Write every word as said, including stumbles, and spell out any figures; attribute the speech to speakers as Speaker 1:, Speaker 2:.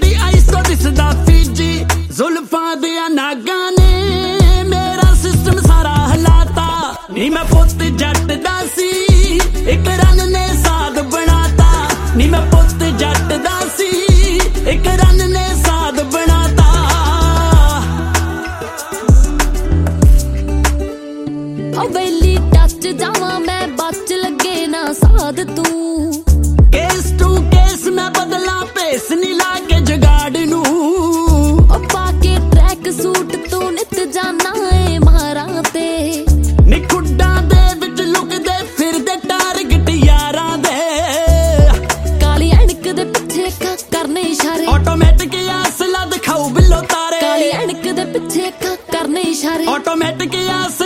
Speaker 1: दी ice तो दिसदा Fiji जुल्फां दियां नागां ने मेरा सिस्टम सारा हलाता नी मैं पुत जट दा सी इक रन ने साध बनाता नी मैं पुत जट दा सी इक रन ने साध बनाता
Speaker 2: ओ वेली टच जावां मैं बच लगे ना साध तू
Speaker 1: केस टू केस मैं बदला पेस नी लाके जगाड़ नू
Speaker 2: ओ पाके ट्रैक सूट तू नित जाना है मारा ते
Speaker 1: नी खुड्डा दे विच लुकदे फिरदे टारगेट यारां दे
Speaker 2: काली अणक दे पिछे का करने इशारे
Speaker 1: ऑटोमेटिक असला दिखाऊ बिल्लो तारे
Speaker 2: काली अणक दे पिछे का करने इशारे
Speaker 1: ऑटोमेटिक